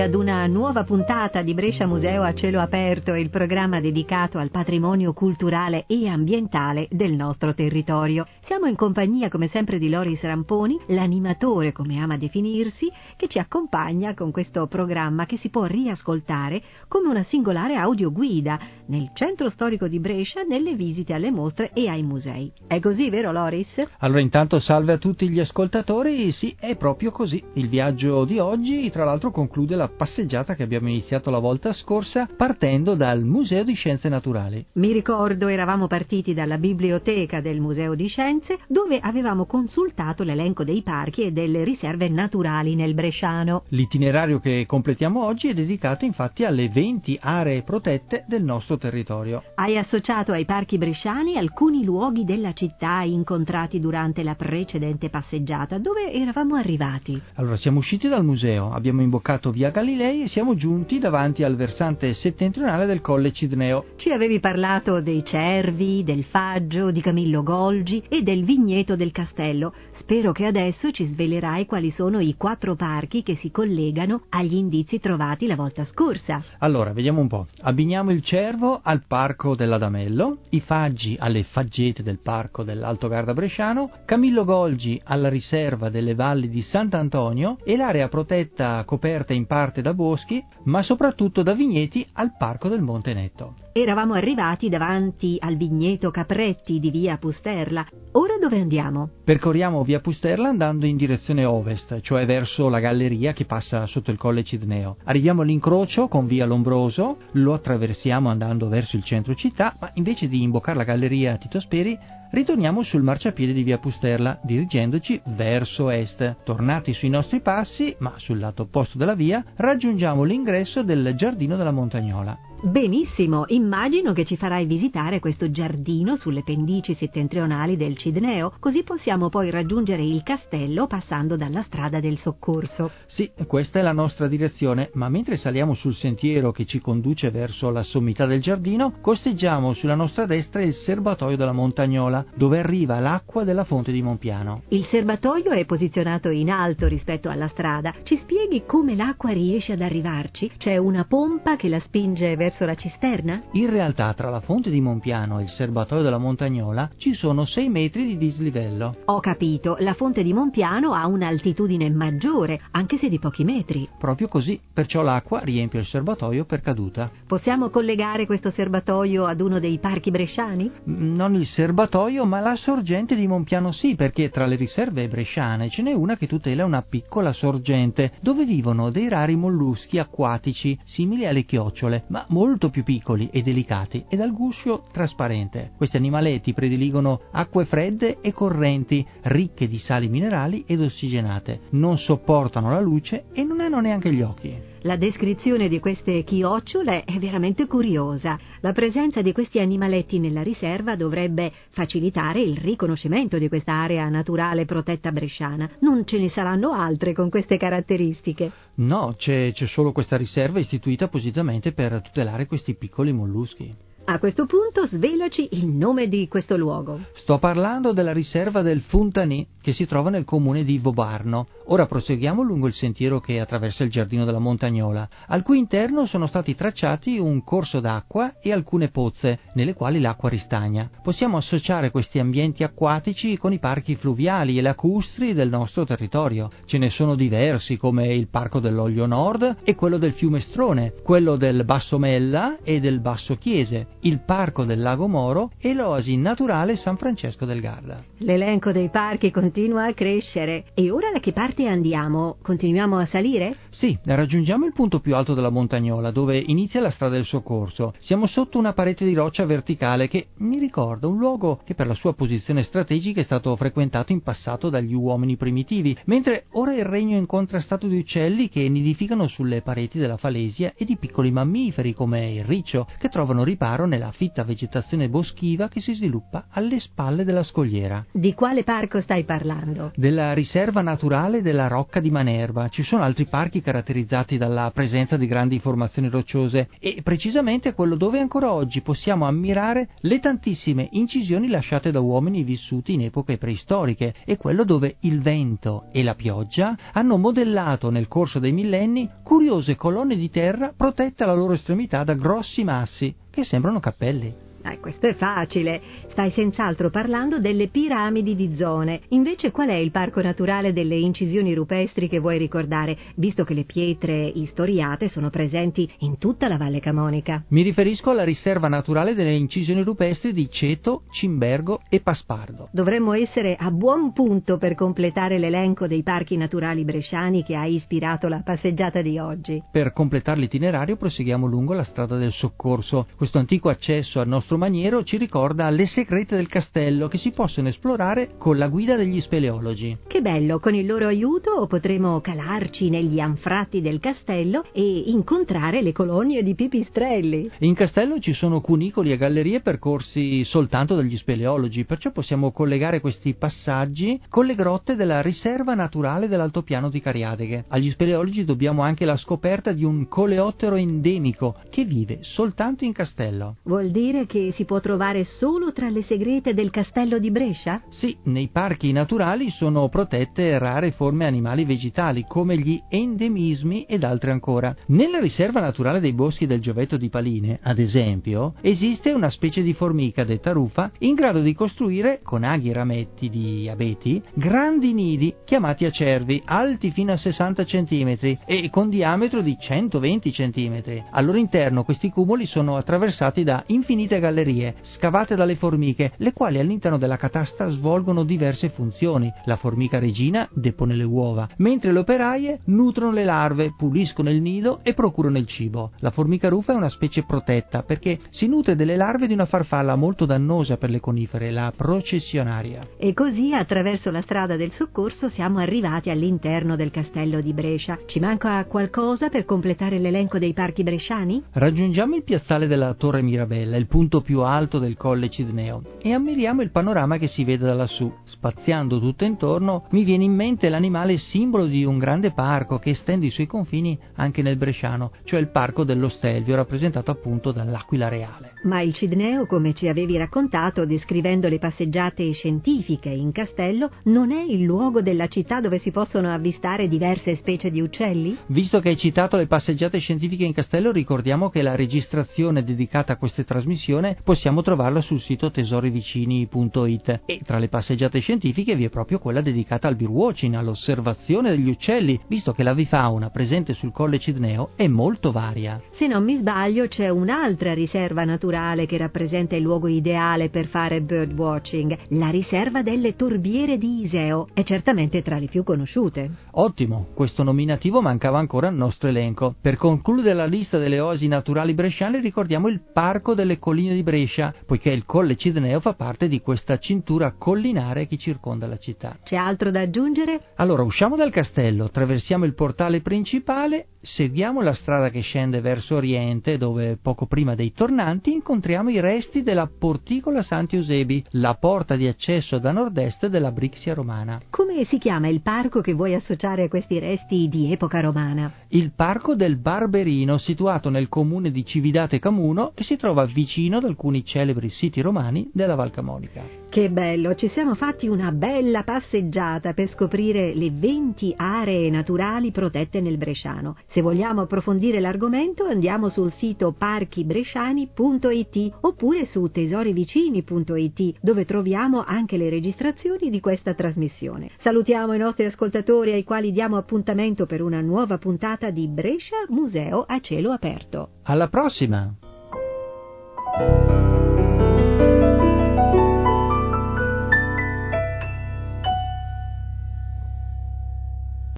ad una nuova puntata di Brescia Museo a cielo aperto, il programma dedicato al patrimonio culturale e ambientale del nostro territorio. Siamo in compagnia come sempre di Loris Ramponi, l'animatore come ama definirsi, che ci accompagna con questo programma che si può riascoltare come una singolare audioguida nel centro storico di Brescia, nelle visite alle mostre e ai musei. È così, vero Loris? Allora intanto salve a tutti gli ascoltatori, sì, è proprio così. Il viaggio di oggi tra l'altro conclude la passeggiata che abbiamo iniziato la volta scorsa partendo dal Museo di Scienze Naturali. Mi ricordo, eravamo partiti dalla biblioteca del Museo di Scienze, dove avevamo consultato l'elenco dei parchi e delle riserve naturali nel Bresciano. L'itinerario che completiamo oggi è dedicato infatti alle 20 aree protette del nostro territorio. Hai associato ai parchi bresciani alcuni luoghi della città incontrati durante la precedente passeggiata. Dove eravamo arrivati? Allora, siamo usciti dal museo, abbiamo imboccato via Galilei e siamo giunti davanti al versante settentrionale del Colle Cidneo. Ci avevi parlato dei cervi, del faggio, di Camillo Golgi e del vigneto del castello. Spero che adesso ci svelerai quali sono i 4 parchi che si collegano agli indizi trovati la volta scorsa. Allora, vediamo un po'. Abbiniamo il cervo al parco dell'Adamello, i faggi alle faggete del parco dell'Alto Garda bresciano, Camillo Golgi alla riserva delle valli di Sant'Antonio e l'area protetta coperta in parte da boschi, ma soprattutto da vigneti al parco del Monte Netto. Eravamo arrivati davanti al vigneto Capretti di via Pusterla. Ora dove andiamo? Percorriamo via Pusterla andando in direzione ovest, cioè verso la galleria che passa sotto il Colle Cidneo. Arriviamo all'incrocio con via Lombroso, lo attraversiamo andando verso il centro città, ma invece di imboccare la galleria Tito Speri, ritorniamo sul marciapiede di via Pusterla, dirigendoci verso est. Tornati sui nostri passi, ma sul lato opposto della via, raggiungiamo l'ingresso del Giardino della Montagnola. Benissimo, immagino che ci farai visitare questo giardino sulle pendici settentrionali del Cidneo, così possiamo poi raggiungere il castello passando dalla strada del soccorso. Sì, questa è la nostra direzione, ma mentre saliamo sul sentiero che ci conduce verso la sommità del giardino, costeggiamo sulla nostra destra il serbatoio della Montagnola, dove arriva l'acqua della fonte di Monpiano. Il serbatoio è posizionato in alto rispetto alla strada. Ci spieghi come l'acqua riesce ad arrivarci? C'è una pompa che la spinge verso la cisterna? In realtà tra la fonte di Monpiano e il serbatoio della Montagnola ci sono 6 metri di dislivello. Ho capito, la fonte di Monpiano ha un'altitudine maggiore, anche se di pochi metri. Proprio così, perciò l'acqua riempie il serbatoio per caduta. Possiamo collegare questo serbatoio ad uno dei parchi bresciani? Non il serbatoio, ma la sorgente di Monpiano sì, perché tra le riserve bresciane ce n'è una che tutela una piccola sorgente, dove vivono dei rari molluschi acquatici, simili alle chiocciole, ma molto più piccoli e delicati e dal guscio trasparente. Questi animaletti prediligono acque fredde e correnti, ricche di sali minerali ed ossigenate. Non sopportano la luce e non hanno neanche gli occhi. La descrizione di queste chiocciole è veramente curiosa. La presenza di questi animaletti nella riserva dovrebbe facilitare il riconoscimento di questa area naturale protetta bresciana. Non ce ne saranno altre con queste caratteristiche? No, c'è solo questa riserva istituita appositamente per tutelare questi piccoli molluschi. A questo punto svelaci il nome di questo luogo. Sto parlando della riserva del Funtanì, che si trova nel comune di Vobarno. Ora proseguiamo lungo il sentiero che attraversa il giardino della Montagnola, al cui interno sono stati tracciati un corso d'acqua e alcune pozze, nelle quali l'acqua ristagna. Possiamo associare questi ambienti acquatici con i parchi fluviali e lacustri del nostro territorio. Ce ne sono diversi, come il Parco dell'Oglio Nord e quello del Fiume Strone, quello del Basso Mella e del Basso Chiese, il Parco del Lago Moro e l'oasi naturale San Francesco del Garda. L'elenco dei parchi continua a crescere. E ora da che parte andiamo? Continuiamo a salire? Sì, raggiungiamo il punto più alto della Montagnola, dove inizia la strada del soccorso. Siamo sotto una parete di roccia verticale che mi ricorda un luogo che per la sua posizione strategica è stato frequentato in passato dagli uomini primitivi, mentre ora il regno è incontrastato di uccelli che nidificano sulle pareti della falesia e di piccoli mammiferi come il riccio, che trovano riparo nella fitta vegetazione boschiva che si sviluppa alle spalle della scogliera. Di quale parco stai parlando? parlando? Della riserva naturale della Rocca di Manerba. Ci sono altri parchi caratterizzati dalla presenza di grandi formazioni rocciose e precisamente quello dove ancora oggi possiamo ammirare le tantissime incisioni lasciate da uomini vissuti in epoche preistoriche e quello dove il vento e la pioggia hanno modellato nel corso dei millenni curiose colonne di terra protette alla loro estremità da grossi massi che sembrano cappelli. Questo è facile. Stai senz'altro parlando delle piramidi di Zone. Invece qual è il parco naturale delle incisioni rupestri che vuoi ricordare, visto che le pietre istoriate sono presenti in tutta la Valle Camonica? Mi riferisco alla riserva naturale delle incisioni rupestri di Ceto, Cimbergo e Paspardo. Dovremmo essere a buon punto per completare l'elenco dei parchi naturali bresciani che ha ispirato la passeggiata di oggi. Per completare l'itinerario proseguiamo lungo la strada del Soccorso. Questo antico accesso al nostro maniero ci ricorda le segrete del castello che si possono esplorare con la guida degli speleologi. Che bello, con il loro aiuto potremo calarci negli anfratti del castello e incontrare le colonie di pipistrelli. In castello ci sono cunicoli e gallerie percorsi soltanto dagli speleologi, perciò possiamo collegare questi passaggi con le grotte della riserva naturale dell'altopiano di Cariatide. Agli speleologi dobbiamo anche la scoperta di un coleottero endemico che vive soltanto in castello. Vuol dire che si può trovare solo tra le segrete del castello di Brescia? Sì, nei parchi naturali sono protette rare forme animali vegetali come gli endemismi ed altre ancora. Nella riserva naturale dei boschi del Giovetto di Paline, ad esempio, esiste una specie di formica detta rufa in grado di costruire, con aghi e rametti di abeti, grandi nidi chiamati acervi, alti fino a 60 cm e con diametro di 120 cm. Al loro interno questi cumuli sono attraversati da infinite gallerie scavate dalle formiche, le quali all'interno della catasta svolgono diverse funzioni. La formica regina depone le uova, mentre le operaie nutrono le larve, puliscono il nido e procurano il cibo. La formica rufa è una specie protetta perché si nutre delle larve di una farfalla molto dannosa per le conifere, la processionaria. E così attraverso la strada del Soccorso siamo arrivati all'interno del castello di Brescia. Ci manca qualcosa per completare l'elenco dei parchi bresciani? Raggiungiamo il piazzale della Torre Mirabella, il punto più alto del Colle Cidneo, e ammiriamo il panorama che si vede da lassù. Spaziando tutto intorno mi viene in mente l'animale simbolo di un grande parco che estende i suoi confini anche nel bresciano, cioè il parco dello Stelvio, rappresentato appunto dall'aquila reale. Ma il Cidneo, come ci avevi raccontato descrivendo le passeggiate scientifiche in castello, non è il luogo della città dove si possono avvistare diverse specie di uccelli? Visto che hai citato le passeggiate scientifiche in castello, ricordiamo che la registrazione dedicata a queste trasmissioni possiamo trovarla sul sito tesorivicini.it e tra le passeggiate scientifiche vi è proprio quella dedicata al birdwatching, all'osservazione degli uccelli, visto che l'avifauna presente sul Colle Cidneo è molto varia. Se non mi sbaglio c'è un'altra riserva naturale che rappresenta il luogo ideale per fare birdwatching, la riserva delle Torbiere di Iseo, è certamente tra le più conosciute. Ottimo, questo nominativo mancava ancora al nostro elenco. Per concludere la lista delle oasi naturali bresciane ricordiamo il Parco delle Colline di Brescia, poiché il Colle Cidneo fa parte di questa cintura collinare che circonda la città. C'è altro da aggiungere? Allora, usciamo dal castello, attraversiamo il portale principale, seguiamo la strada che scende verso oriente, dove poco prima dei tornanti incontriamo i resti della Porticola Santi Eusebi, la porta di accesso da nord-est della Brixia romana. Come si chiama il parco che vuoi associare a questi resti di epoca romana? Il Parco del Barberino, situato nel comune di Cividate Camuno, che si trova vicino ad alcuni celebri siti romani della Val Camonica. Che bello, ci siamo fatti una bella passeggiata per scoprire le 20 aree naturali protette nel bresciano. Se vogliamo approfondire l'argomento andiamo sul sito parchibresciani.it oppure su tesorivicini.it, dove troviamo anche le registrazioni di questa trasmissione. Salutiamo i nostri ascoltatori ai quali diamo appuntamento per una nuova puntata di Brescia Museo a cielo aperto. Alla prossima!